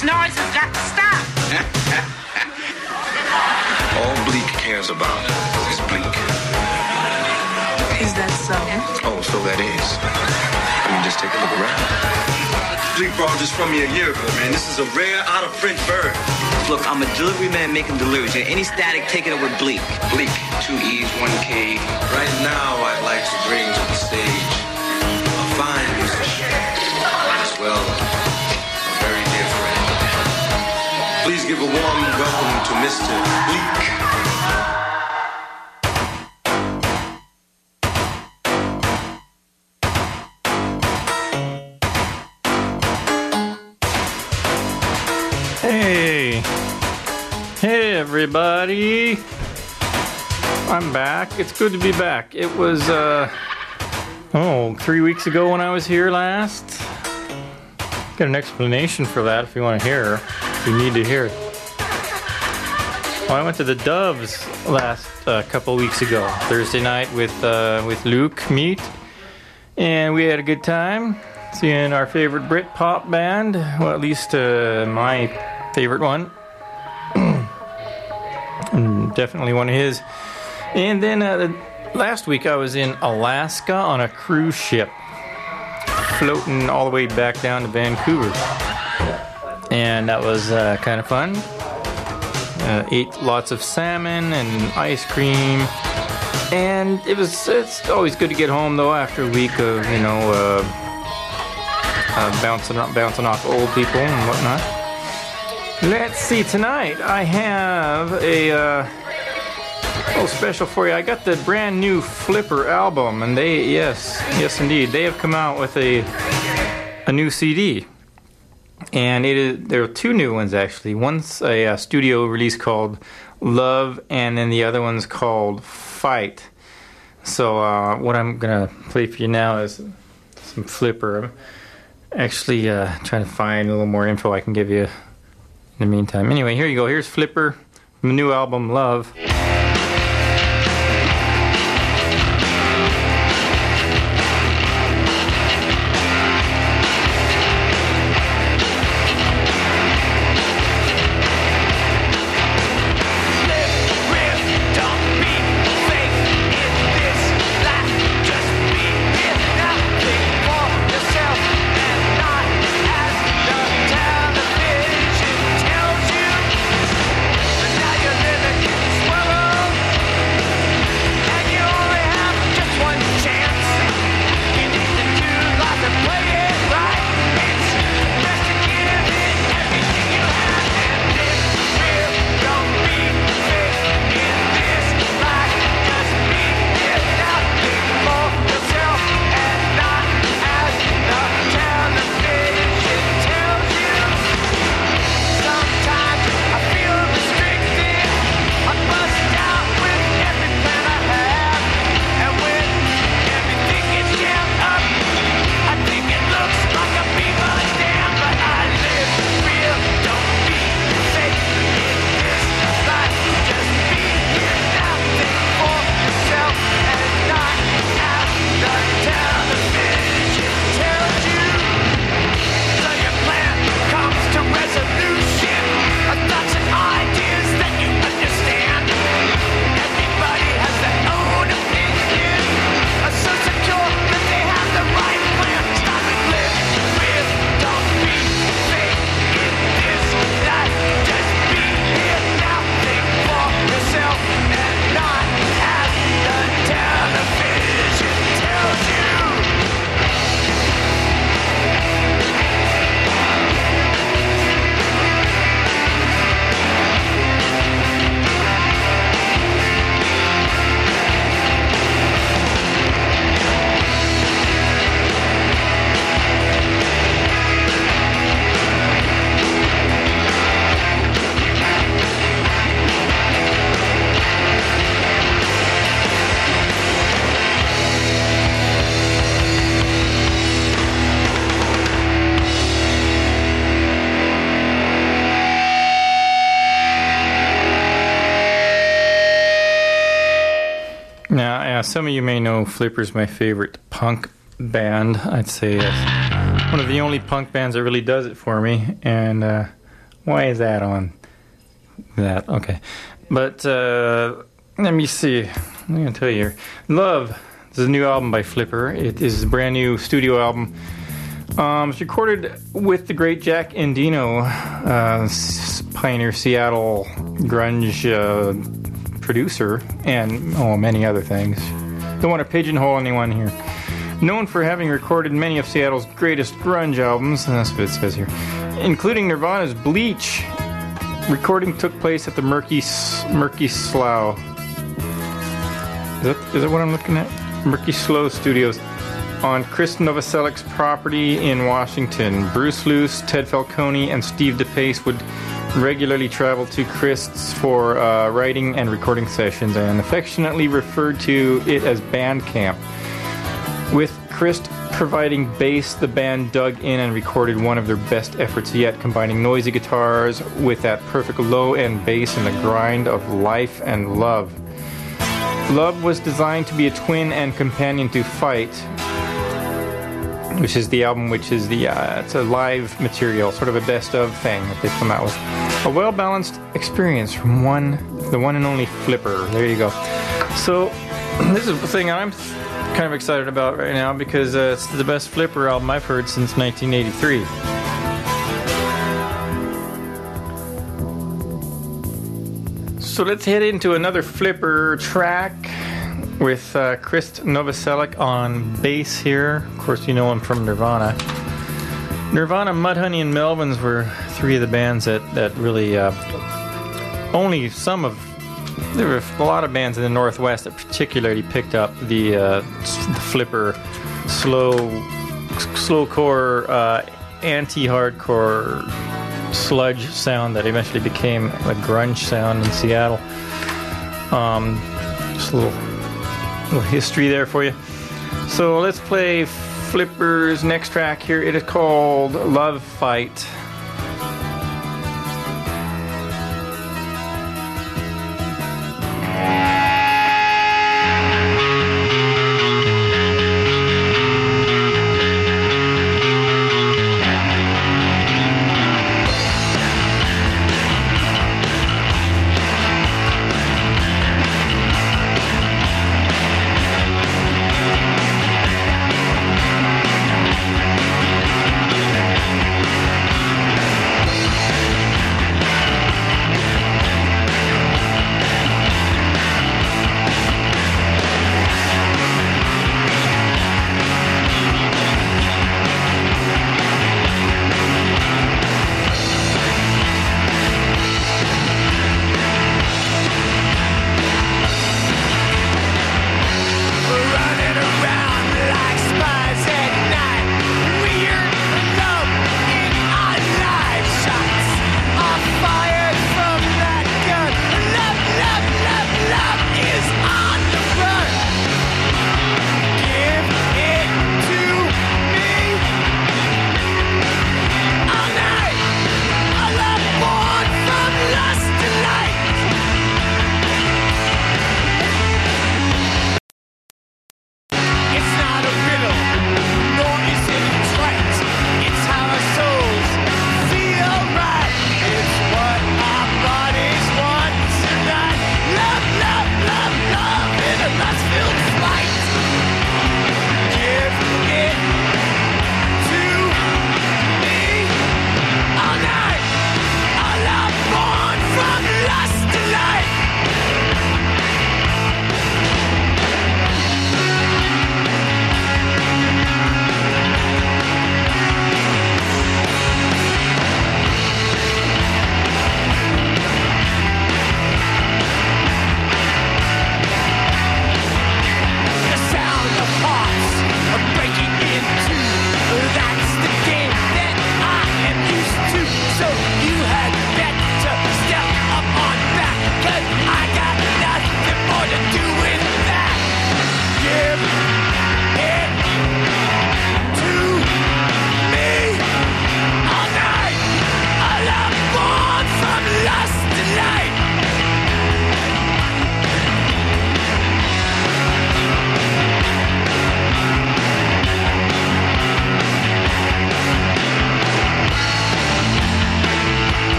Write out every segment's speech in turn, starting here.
This noise has got to stop. All Bleak cares about is Bleak. Is that so? Oh, so that is. I mean, just take a look around. Bleak brought this from me a year ago, man. This is a rare, out-of-print bird. Look, I'm a delivery man making deliveries. Any static, take it up with Bleak. Bleak, 2 E's, 1 K. Right now, I'd like to bring to the stage a fine musician, as well a very dear friend. Please give a warm welcome to Mr. Bleak. Hey everybody, I'm back. It's good to be back. It was 3 weeks ago when I was here last. Got an explanation for that if you want to hear, if you need to hear it. Well, I went to the Doves last couple weeks ago, Thursday night with Luke Meat, and we had a good time seeing our favorite Britpop band, well, at least my favorite one. Definitely one of his. And then last week I was in Alaska on a cruise ship, floating all the way back down to Vancouver, and that was kind of fun. Ate lots of salmon and ice cream, and it's always good to get home though after a week of bouncing off old people and whatnot. Let's see, tonight I have a little special for you. I got the brand new Flipper album, and yes indeed, they have come out with a new CD. And there are two new ones actually. One's a studio release called Love, and then the other one's called Fight. So what I'm going to play for you now is some Flipper. I'm actually trying to find a little more info I can give you in the meantime. Anyway, here you go. Here's Flipper from the new album Love. Now, some of you may know Flipper's my favorite punk band. I'd say it's one of the only punk bands that really does it for me. And Why is that on that? Okay. But let me see. I'm going to tell you here. Love. This is a new album by Flipper. It is a brand new studio album. It's recorded with the great Jack Endino, pioneer Seattle grunge producer, and many other things. Don't want to pigeonhole anyone here. Known for having recorded many of Seattle's greatest grunge albums, and that's what it says here, including Nirvana's Bleach. Recording took place at the Murky Slough. Is that what I'm looking at? Murky Slough Studios on Chris Novoselic's property in Washington. Bruce Luce, Ted Falcone, and Steve DePace would regularly travel to Chris's for writing and recording sessions, and affectionately referred to it as band camp. With Chris providing bass, the band dug in and recorded one of their best efforts yet, combining noisy guitars with that perfect low-end bass and the grind of life and love. Love was designed to be a twin and companion to Fight, which is the album, which is it's a live material, sort of a best of thing that they've come out with. A well-balanced experience from the one and only Flipper. There you go. So this is the thing I'm kind of excited about right now, because it's the best Flipper album I've heard since 1983. So let's head into another Flipper track with Chris Novoselic on bass here. Of course, you know him from Nirvana. Nirvana, Mudhoney, and Melvins were three of the bands that really only some of... There were a lot of bands in the Northwest that particularly picked up the Flipper slowcore, anti-hardcore sludge sound that eventually became a grunge sound in Seattle. Just a little history there for you. So let's play Flipper's next track here. It is called Love Fight.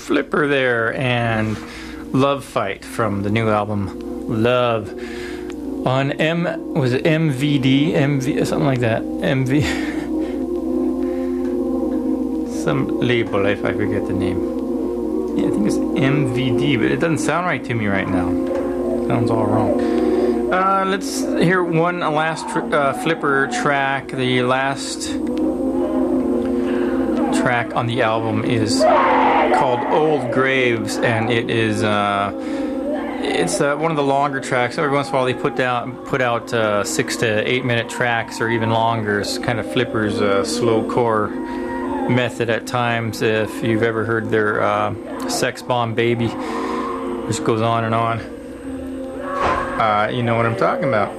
Flipper there, and Love Fight from the new album Love on was it MVD? Something like that. MV some label, if I forget the name. Yeah, I think it's MVD, but it doesn't sound right to me right now. Sounds all wrong. Let's hear one last Flipper track. The last track on the album is called Old Graves, and it is it's one of the longer tracks. Every once in a while they put out 6 to 8 minute tracks, or even longer. It's kind of Flipper's slowcore method at times. If you've ever heard their Sex Bomb Baby, which goes on and on, you know what I'm talking about.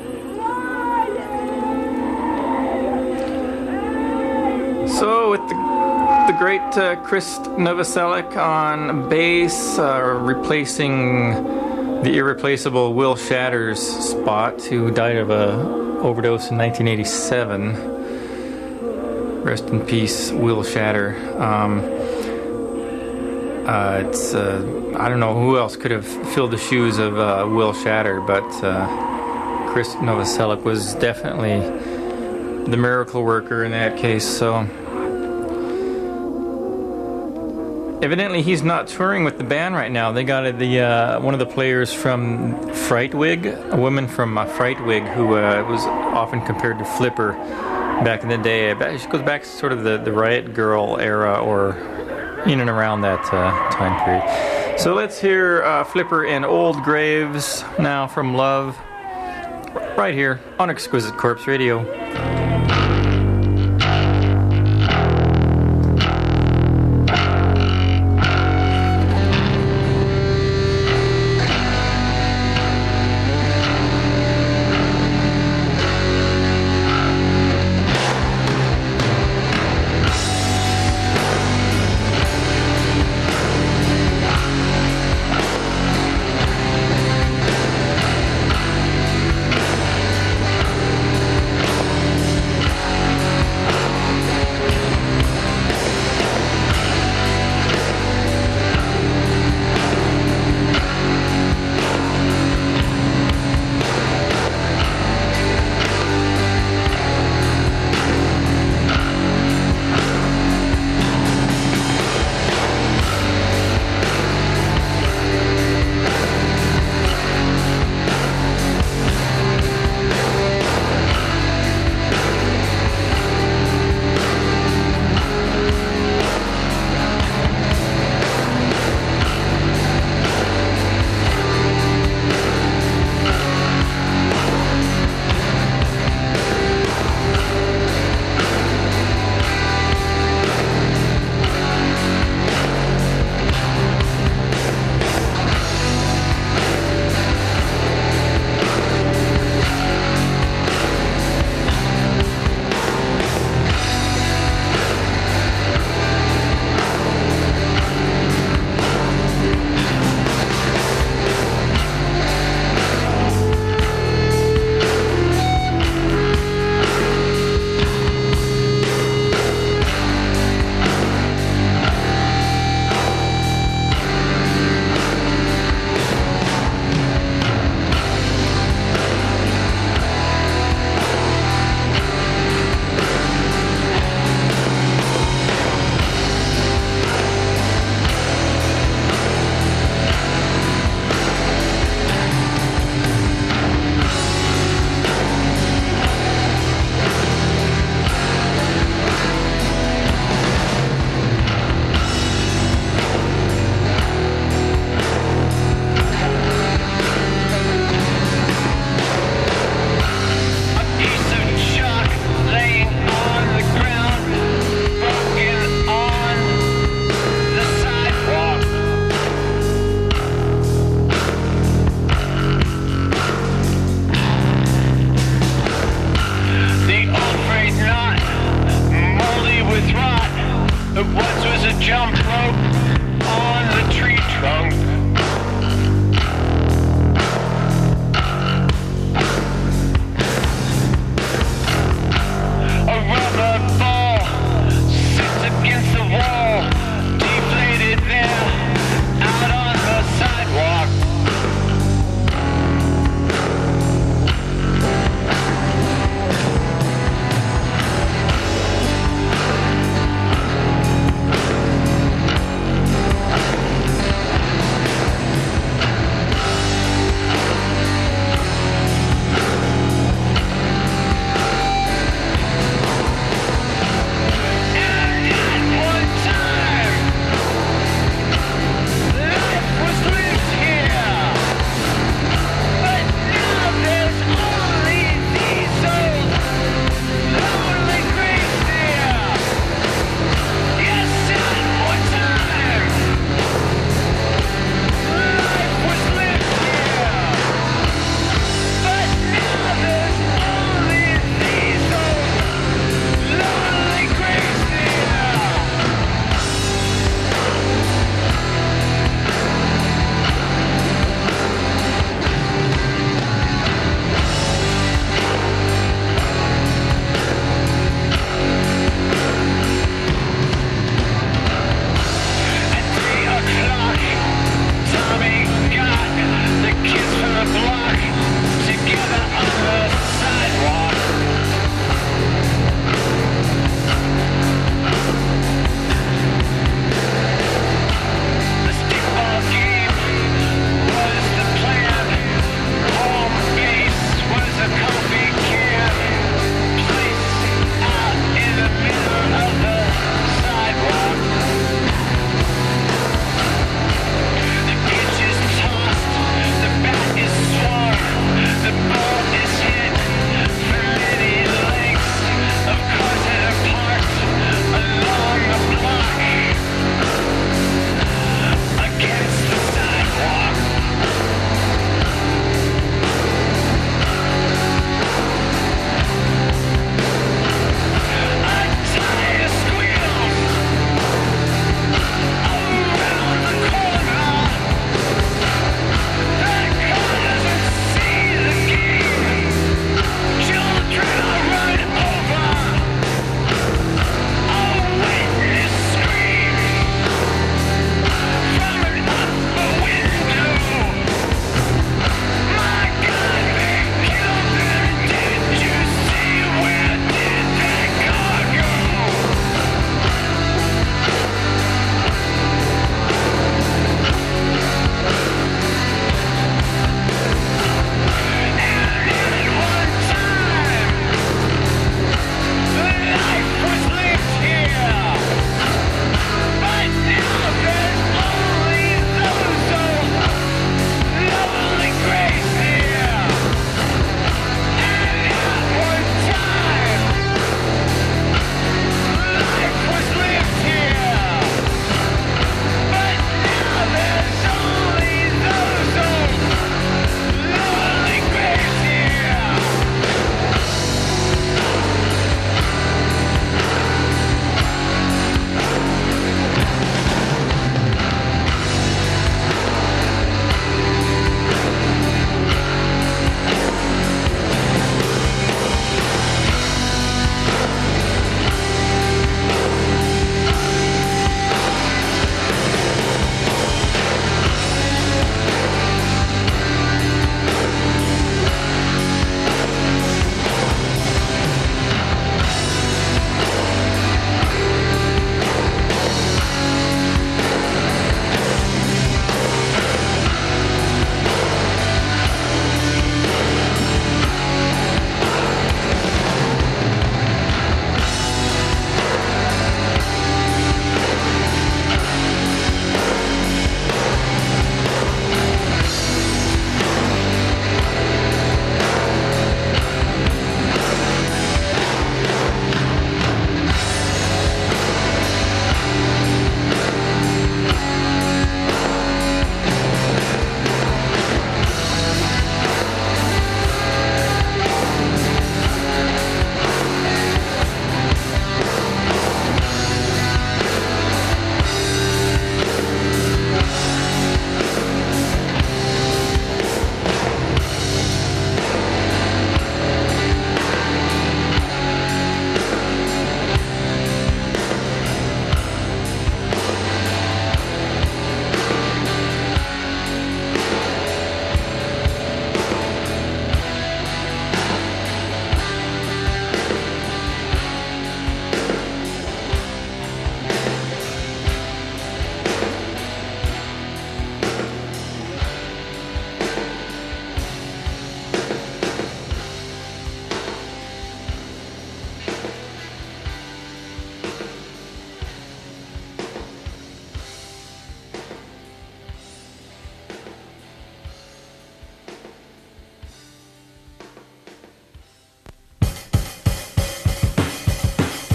So with the great Chris Novoselic on bass, replacing the irreplaceable Will Shatter's spot, who died of a overdose in 1987. Rest in peace, Will Shatter. It's I don't know who else could have filled the shoes of Will Shatter, but Chris Novoselic was definitely the miracle worker in that case. So evidently he's not touring with the band right now. They got one of the players from Frightwig, a woman from Frightwig, who was often compared to Flipper back in the day. She goes back to sort of the Riot Girl era, or in and around that time period. So let's hear Flipper and Old Graves now from Love, right here on Exquisite Corpse Radio.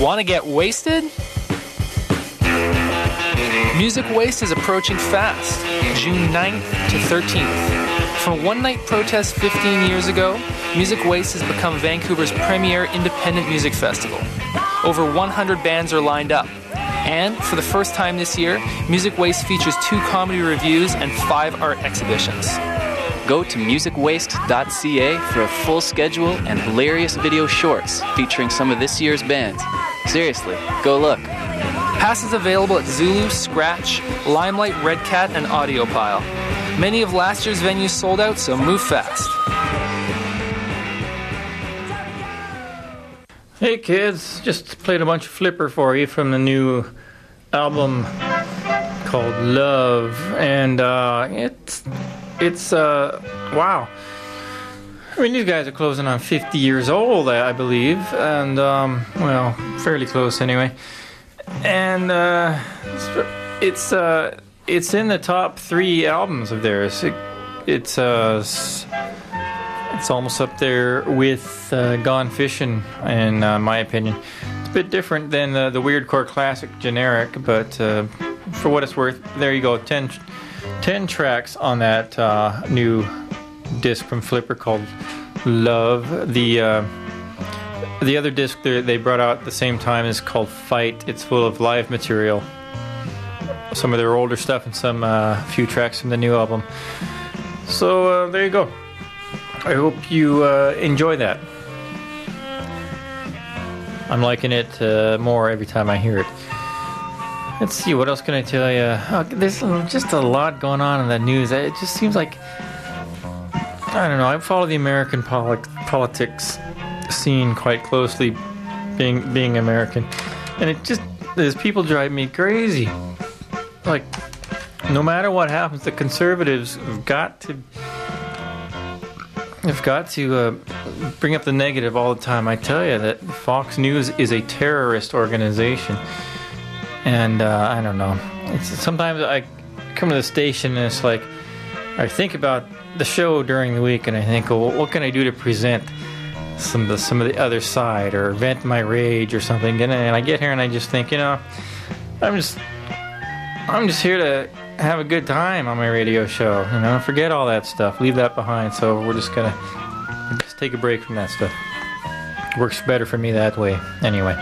Want to get wasted? Music Waste is approaching fast, June 9th to 13th. From a one-night protest 15 years ago, Music Waste has become Vancouver's premier independent music festival. Over 100 bands are lined up. And, for the first time this year, Music Waste features 2 comedy reviews and 5 art exhibitions. Go to musicwaste.ca for a full schedule and hilarious video shorts featuring some of this year's bands. Seriously, go look. Passes available at Zulu, Scratch, Limelight, Red Cat, and Audiophile. Many of last year's venues sold out, so move fast. Hey kids, just played a bunch of Flipper for you from the new album called Love, and it's wow. I mean, these guys are closing on 50 years old, I believe, and well, fairly close anyway. And it's in the top 3 albums of theirs. It's almost up there with Gone Fishing, in my opinion. It's a bit different than the Weirdcore Classic generic, but for what it's worth, there you go. 10 tracks on that new disc from Flipper called Love. The other disc they brought out at the same time is called Fight. It's full of live material. Some of their older stuff and some few tracks from the new album. So there you go. I hope you enjoy that. I'm liking it more every time I hear it. Let's see, what else can I tell you? There's just a lot going on in the news. It just seems like, I don't know, I follow the American politics scene quite closely, being American. And it just, there's people drive me crazy. Like, no matter what happens, the conservatives have got to bring up the negative all the time. I tell you that Fox News is a terrorist organization, and I don't know. Sometimes I come to the station and it's like I think about the show during the week and I think, well, what can I do to present some of the other side or vent my rage or something? And I get here and I just think, I'm just here to have a good time on my radio show. Forget all that stuff. Leave that behind. So we're just gonna take a break from that stuff. Works better for me that way. Anyway,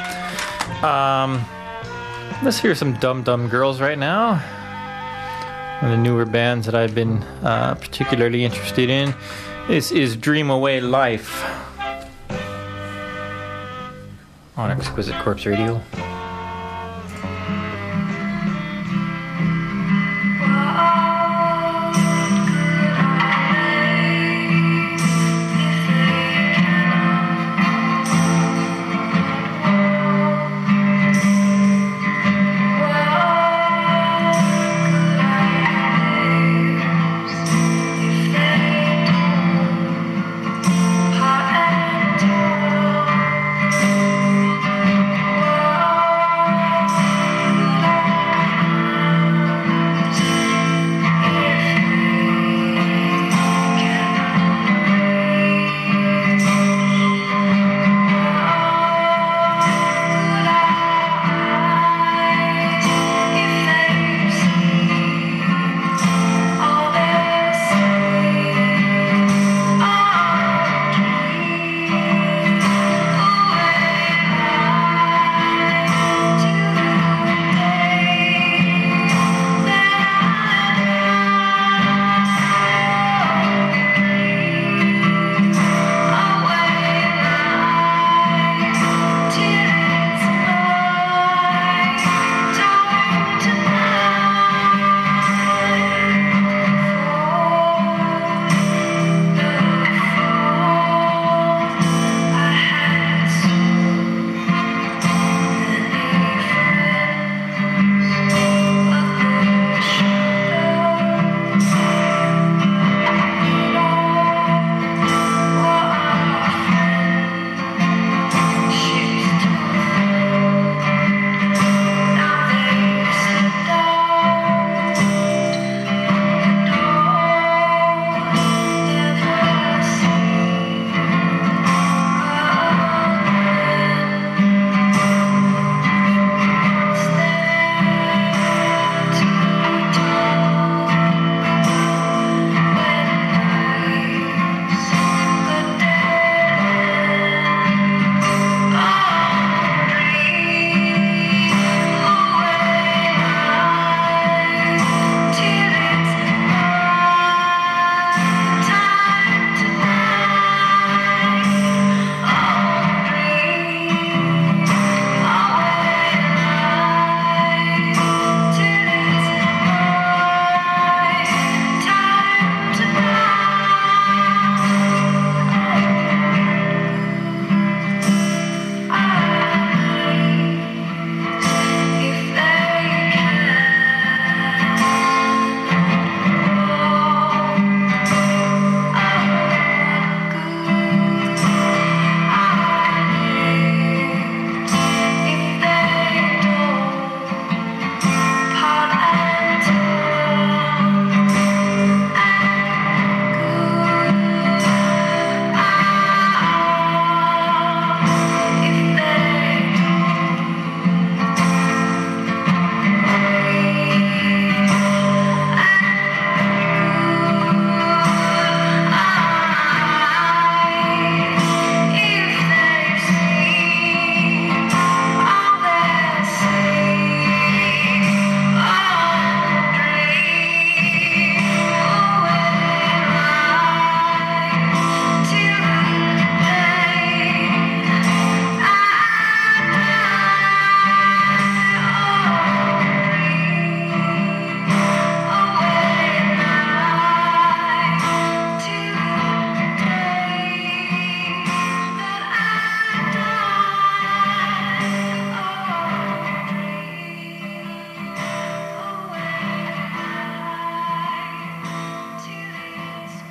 let's hear some Dum Dum Girls right now. One of the newer bands that I've been particularly interested in. This is Dream Away Life on Exquisite Corpse Radio. Hot and cold.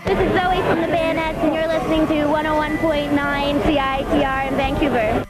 This is Zoe from the Bayonets, and you're listening to 101.9 CITR in Vancouver.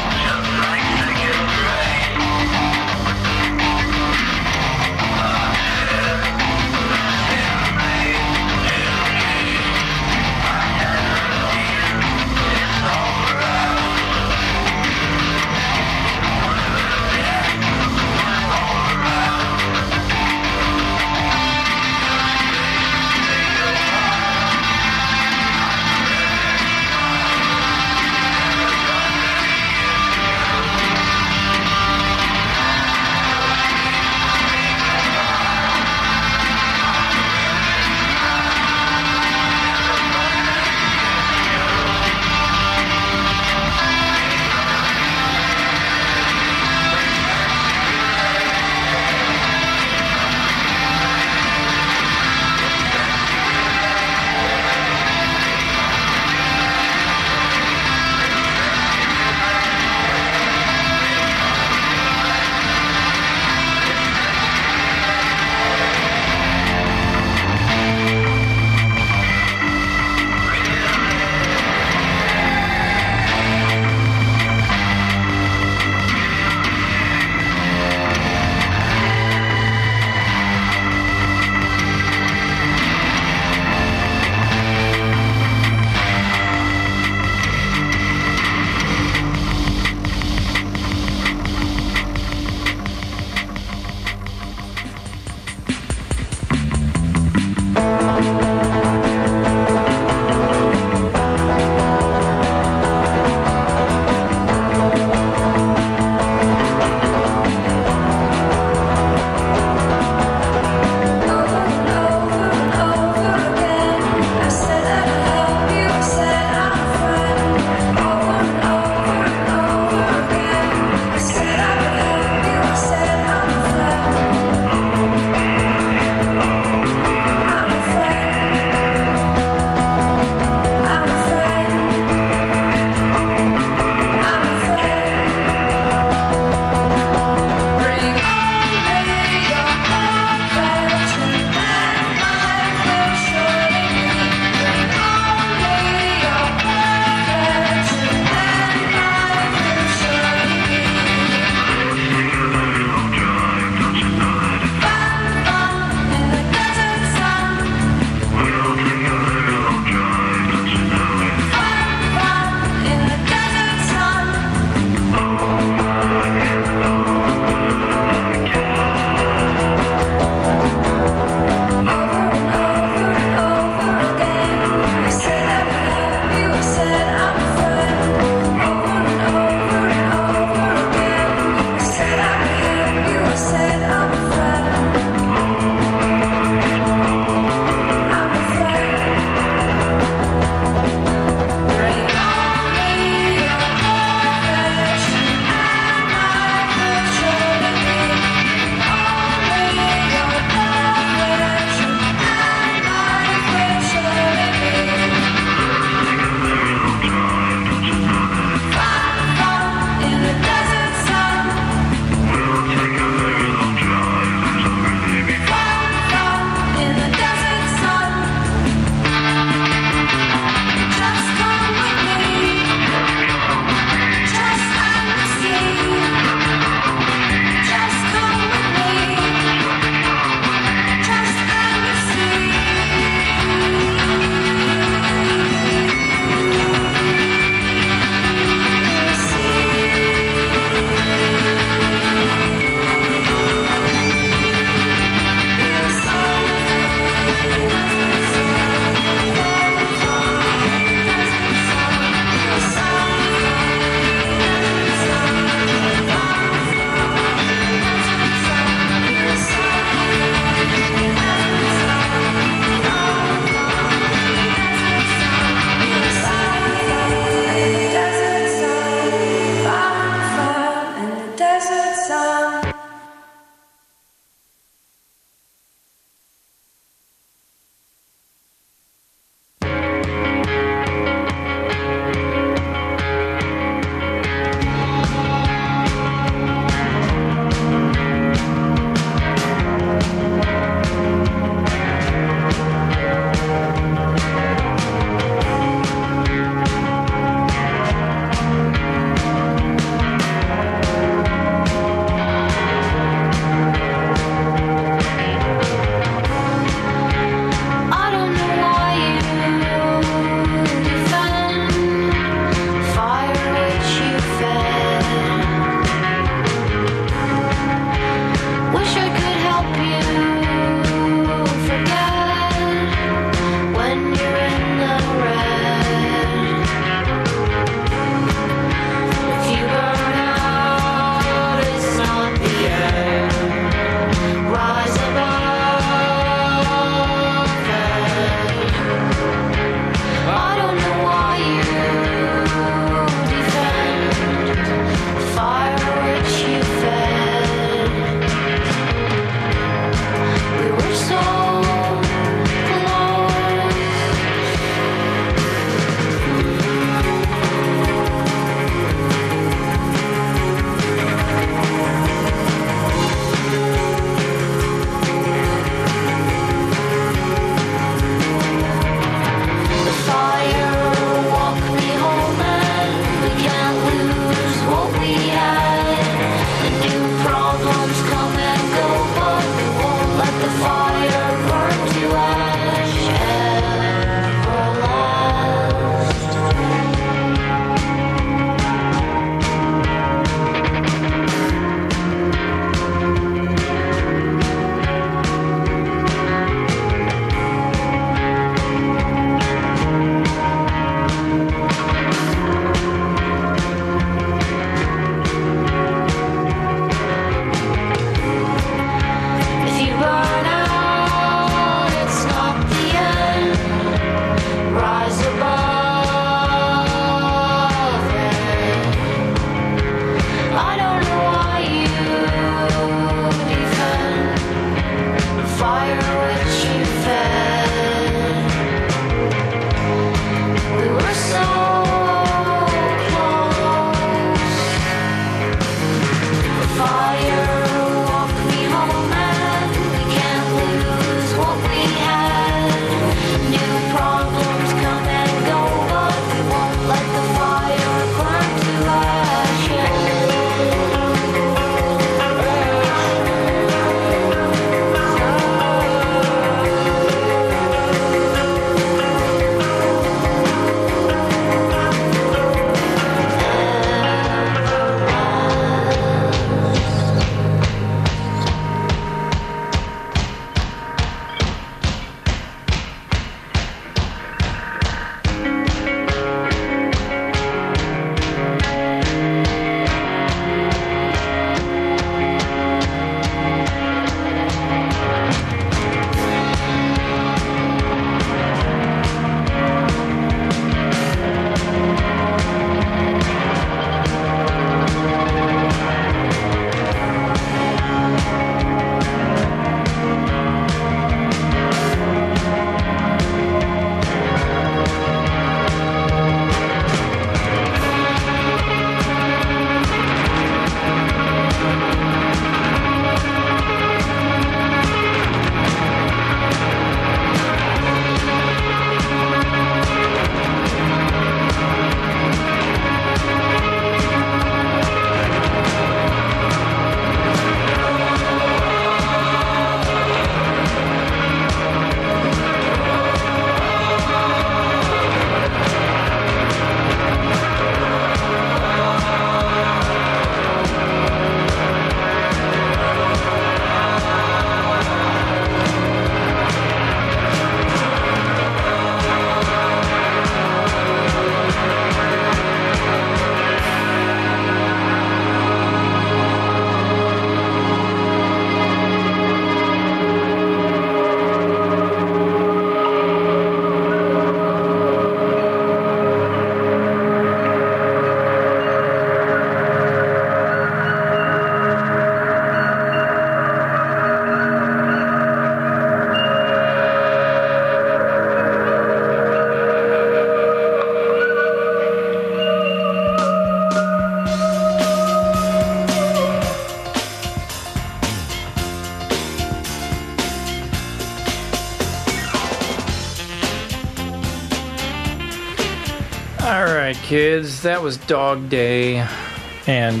kids. That was Dog Day. And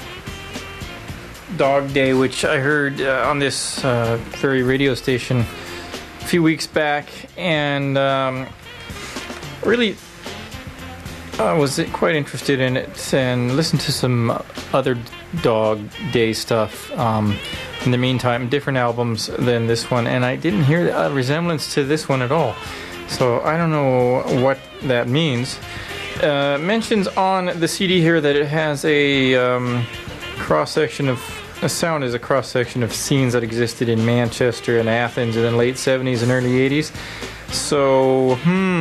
Dog Day, which I heard on this very radio station a few weeks back. And really was quite interested in it and listened to some other Dog Day stuff in the meantime, different albums than this one, and I didn't hear a resemblance to this one at all, so I don't know what that means. Mentions on the CD here that it has a cross-section of the sound is a cross-section of scenes that existed in Manchester and Athens in the late 70s and early 80s. So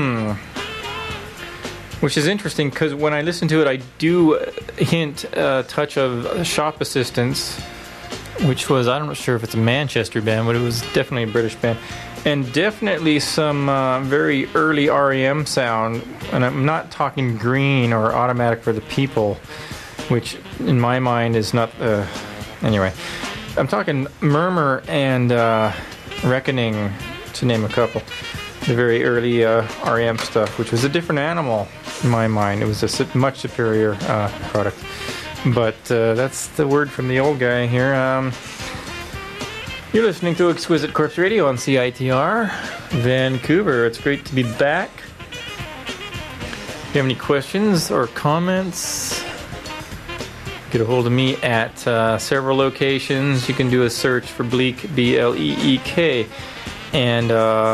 which is interesting because when I listen to it, I do hint a touch of Shop Assistants, which was, I'm not sure if it's a Manchester band, but it was definitely a British band. And definitely some very early R.E.M. sound. And I'm not talking Green or Automatic for the People, which in my mind is not... anyway, I'm talking Murmur and Reckoning, to name a couple. The very early R.E.M. stuff, which was a different animal in my mind. It was a much superior product. But that's the word from the old guy here. You're listening to Exquisite Corpse Radio on CITR Vancouver. It's great to be back. If you have any questions or comments, get a hold of me at several locations. You can do a search for Bleek, B-L-E-E-K. And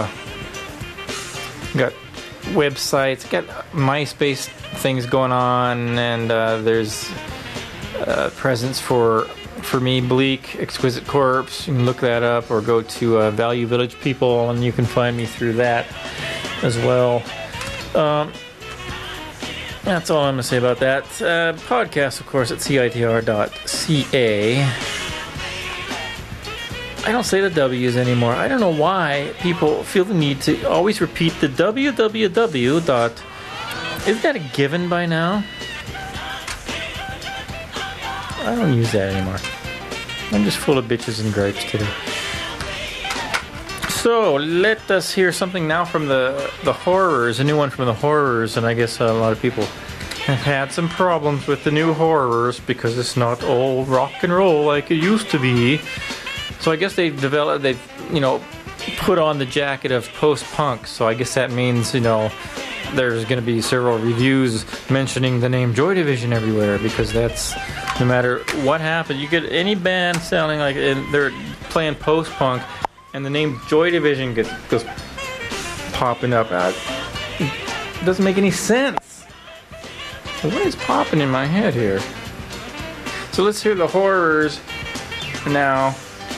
got websites, got MySpace things going on, and there's presents for me, Bleek, Exquisite Corpse. You can look that up, or go to Value Village People, and you can find me through that as well. That's all I'm going to say about that. Podcast, of course, at CITR.ca. I don't say the W's anymore. I don't know why people feel the need to always repeat the www. Isn't that a given by now? I don't use that anymore. I'm just full of bitches and gripes today. So, let us hear something now from the Horrors, a new one from the Horrors, and I guess a lot of people have had some problems with the new Horrors because it's not all rock and roll like it used to be. So I guess they've put on the jacket of post-punk, so I guess that means, there's going to be several reviews mentioning the name Joy Division everywhere, because that's, no matter what happens, you get any band sounding like they're playing post-punk, and the name Joy Division goes popping up. It doesn't make any sense. So what is popping in my head here? So let's hear the Horrors now.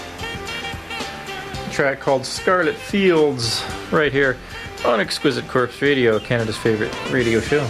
A track called Scarlet Fields right here on Exquisite Corpse Radio, Canada's favorite radio show.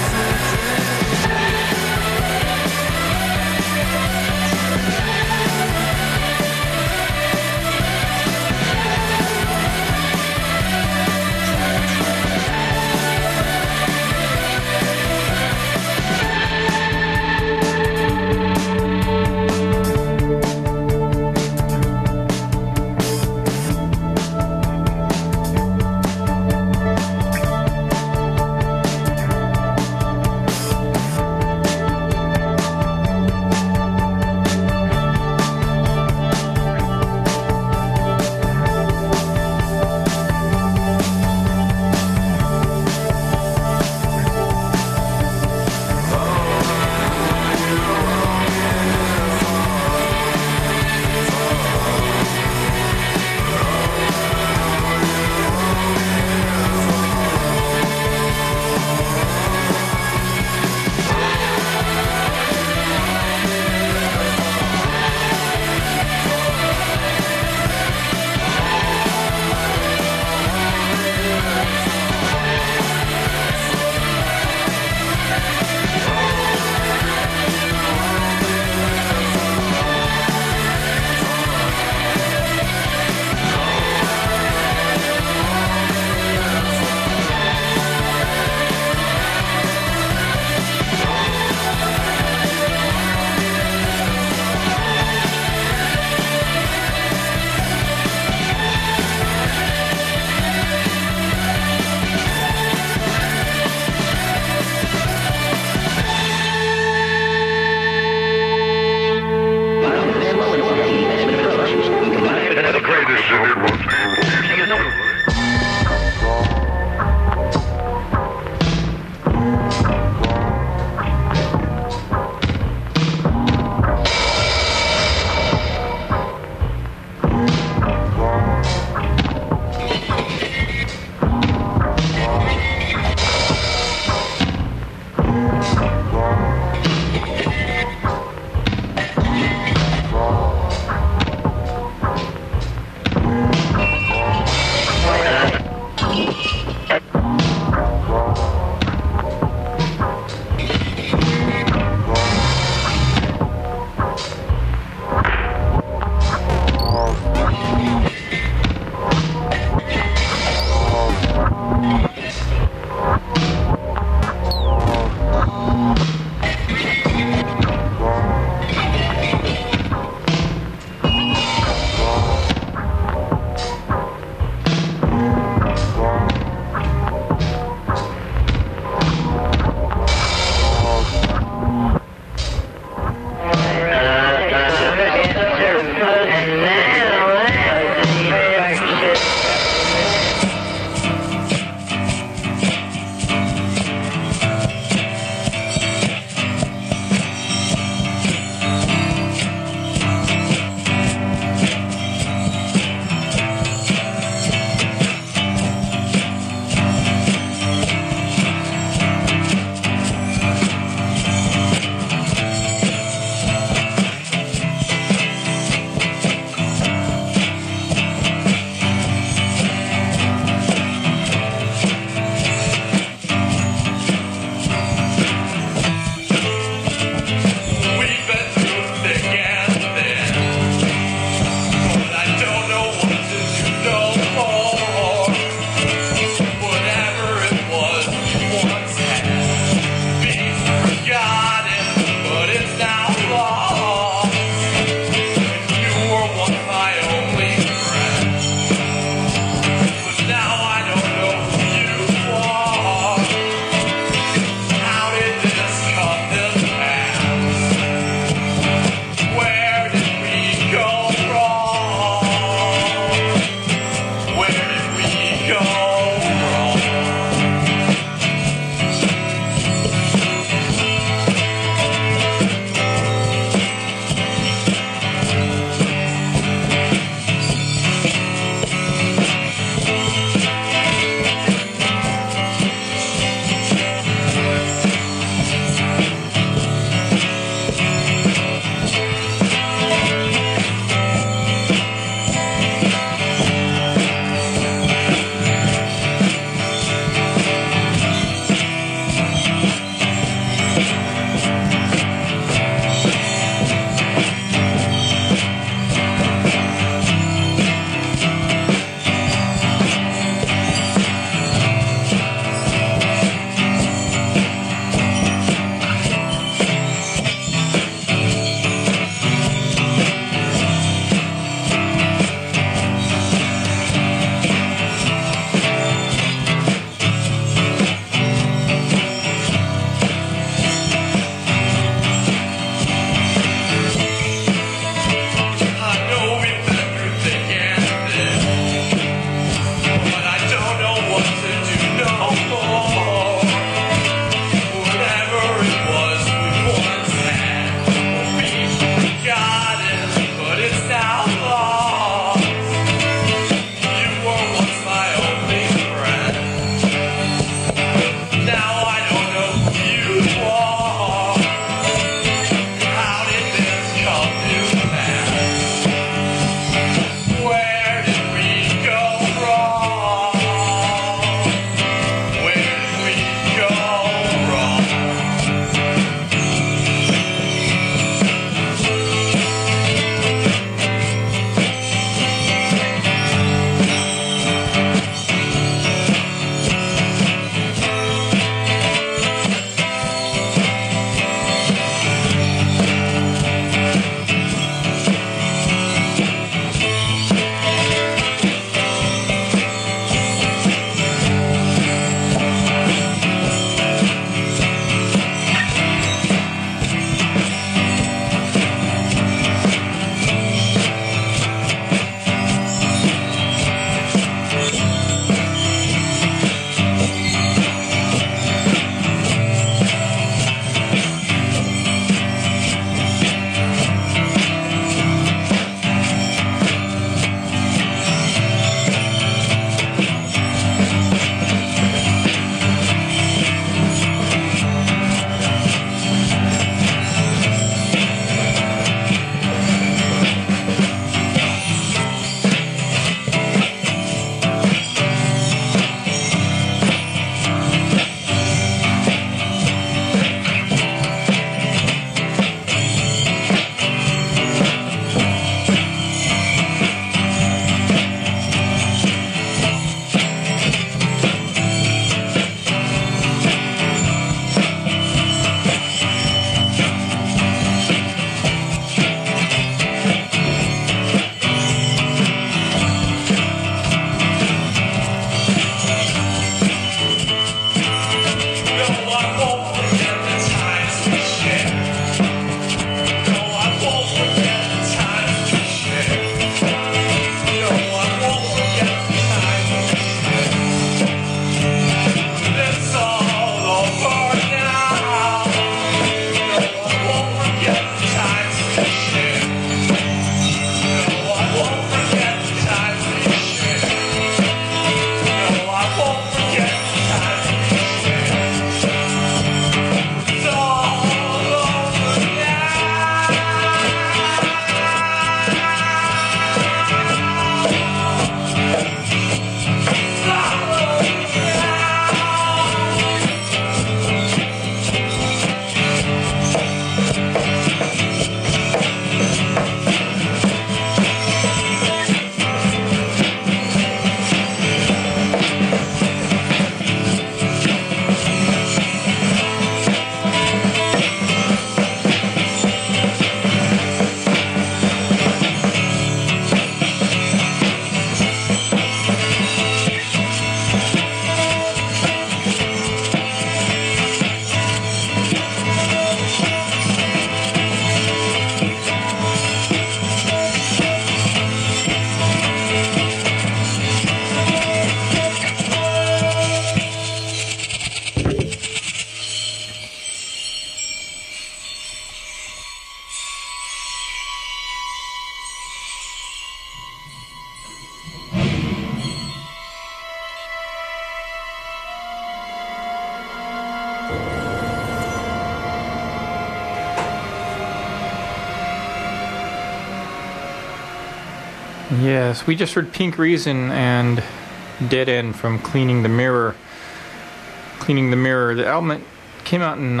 Yes, we just heard Pink Reason and Dead End from Cleaning the Mirror. Cleaning the Mirror. The album came out in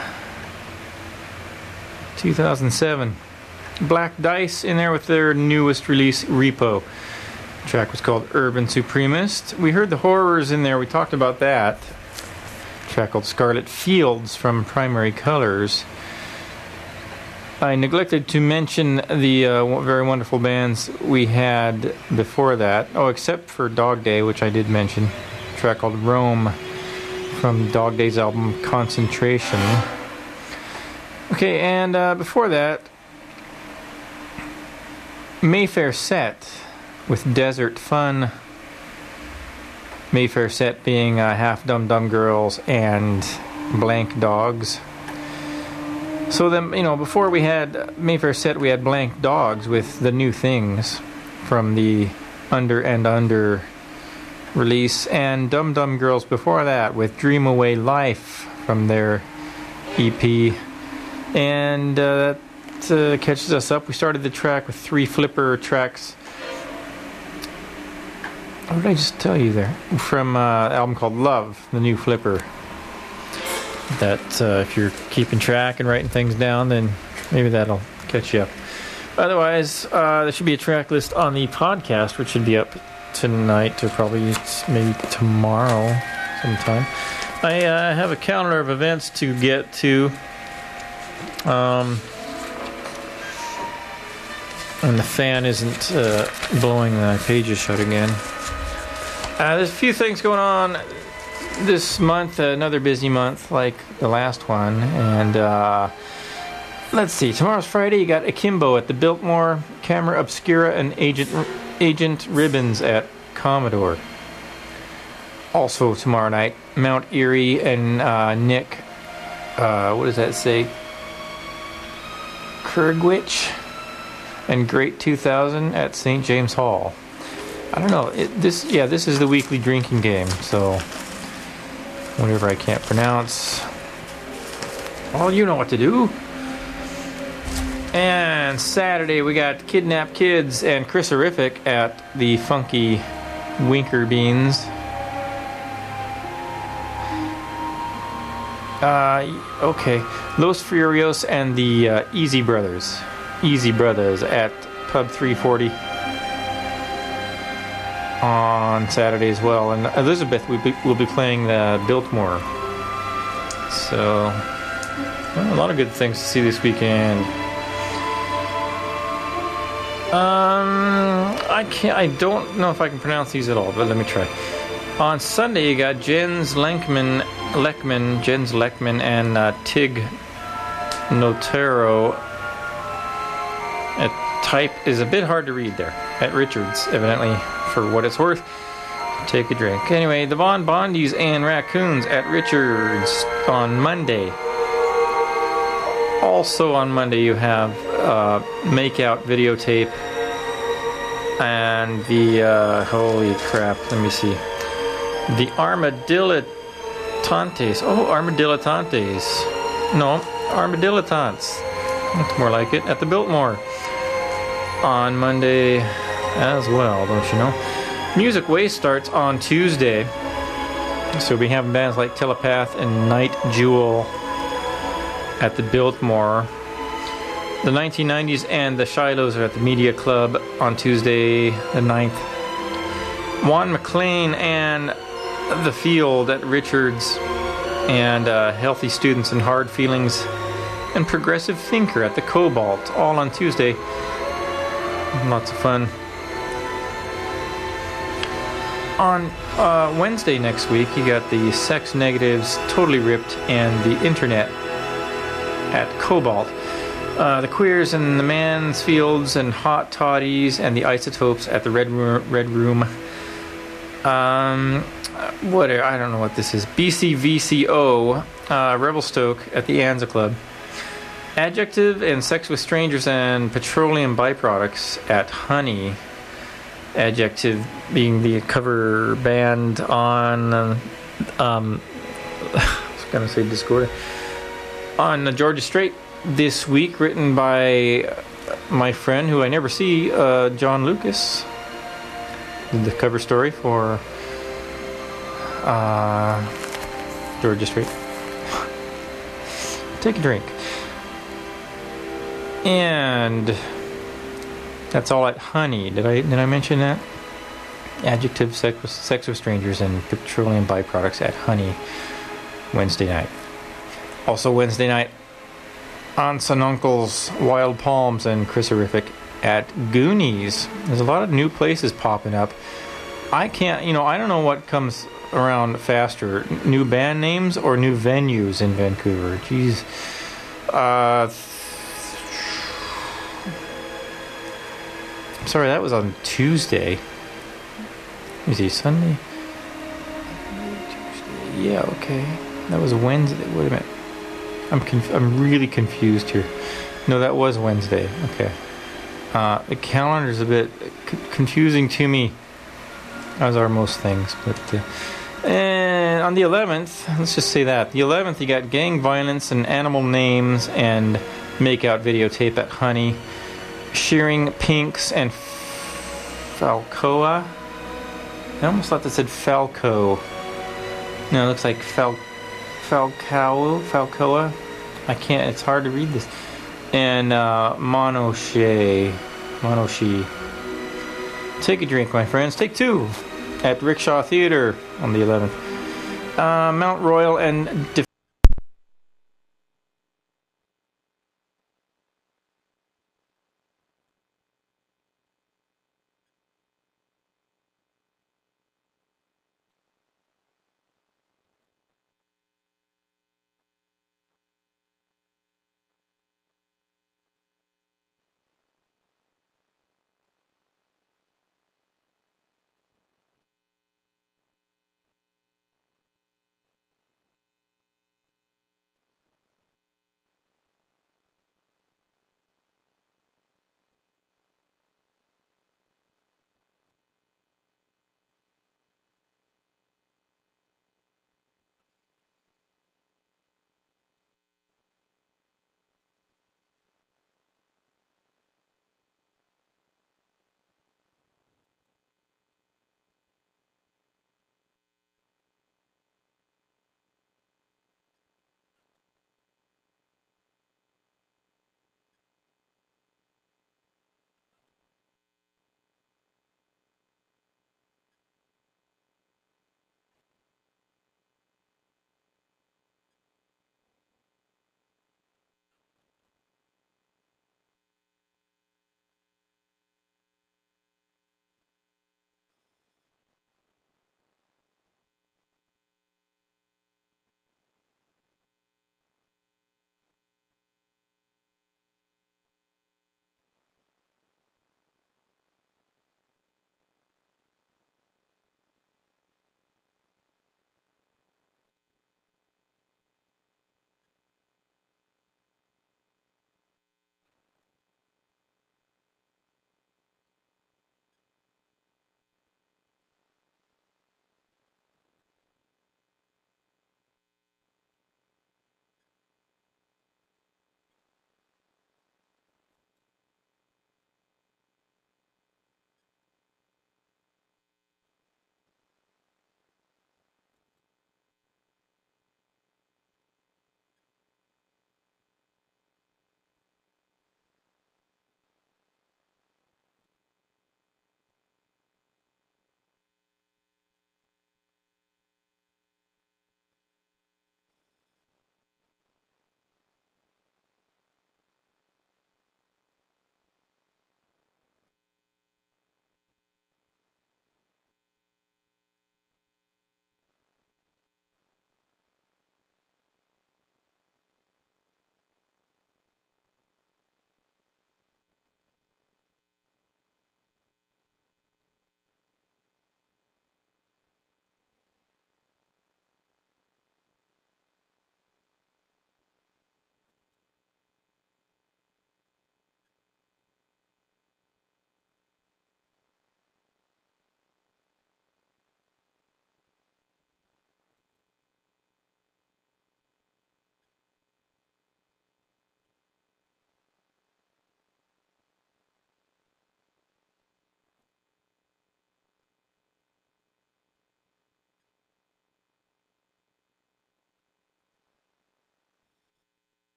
2007. Black Dice in there with their newest release, Repo. The track was called Urban Supremist. We heard the Horrors in there. We talked about that. A track called Scarlet Fields from Primary Colors. I neglected to mention the very wonderful bands we had before that. Oh, except for Dog Day, which I did mention. A track called Rome from Dog Day's album Concentration. Okay, and before that, Mayfair Set with Desert Fun. Mayfair Set being Half Dumb Dumb Girls and Blank Dogs. So then, before we had Mayfair Set, we had Blank Dogs with The New Things from the Under and Under release, and Dum Dum Girls before that with Dream Away Life from their EP. And that catches us up. We started the track with 3 Flipper tracks. What did I just tell you there? From an album called Love, the new Flipper. That if you're keeping track and writing things down, then maybe that'll catch you up. Otherwise, there should be a track list on the podcast, which should be up tonight or probably maybe tomorrow sometime. I have a calendar of events to get to. And the fan isn't blowing the pages shut again. There's a few things going on this month, another busy month like the last one. And let's see, tomorrow's Friday. You got Akimbo at the Biltmore, Camera Obscura, and Agent Ribbons at Commodore. Also tomorrow night, Mount Erie and Nick, what does that say? Kurgwich and Great 2000 at St. James Hall. I don't know. This is the weekly drinking game, so whatever I can't pronounce. Well, you know what to do. And Saturday we got Kidnap Kids and Chris Horrific at the Funky Winker Beans. Okay. Los Furios and the Easy Brothers at Pub 340 on Saturday as well. And Elizabeth will be playing the Biltmore. So, a lot of good things to see this weekend. I don't know if I can pronounce these at all, but let me try. On Sunday, you got Jens Lekman and Tig Notaro. Type is a bit hard to read there at Richards, evidently, for what it's worth. Take a drink. Anyway, the Von Bondies and Raccoons at Richards on Monday. Also on Monday, you have Makeout videotape and the holy crap, let me see. The Armadillitantes. Oh, Armadillitantes. No, Armadillitants. That's more like it. At the Biltmore on Monday as well, don't you know? Music Waste starts on Tuesday. So we have bands like Telepath and Night Jewel at the Biltmore. The 1990s and the Shilohs are at the Media Club on Tuesday the 9th. Juan McLean and The Field at Richards, and Healthy Students and Hard Feelings and Progressive Thinker at the Cobalt, all on Tuesday. Lots of fun. On Wednesday next week, you got the Sex Negatives, Totally Ripped, and the Internet at Cobalt. The Queers and the Mansfields and Hot Toddies and the Isotopes at the Red Room. I don't know what this is. BCVCO, Revelstoke at the Anza Club. Adjective and Sex with Strangers and Petroleum Byproducts at Honey. Adjective being the cover band on I was going to say Discord. On Georgia Strait this week, written by my friend who I never see, John Lucas, did the cover story for Georgia Strait. Take a drink. And that's all at Honey. Did I mention that? Adjective, sex with strangers, and petroleum byproducts at Honey Wednesday night. Also Wednesday night, Aunts and Uncles, Wild Palms, and Chrisorific at Goonies. There's a lot of new places popping up. I don't know what comes around faster, new band names or new venues in Vancouver. Jeez. Sorry, that was on Tuesday. Let me see, Sunday? Tuesday. Yeah, okay. That was Wednesday. Wait a minute. I'm really confused here. No, that was Wednesday. Okay. The calendar's a bit confusing to me, as are most things. But and on the 11th, let's just say that the 11th, you got gang violence and animal names and makeout videotape at Honey, shearing pinks and Falcoa. I almost thought that said Falco. No, it looks like Falcoa. I can't. It's hard to read this. And Monoshi. Take a drink, my friends. Take two at Rickshaw Theatre on the 11th. Mount Royal and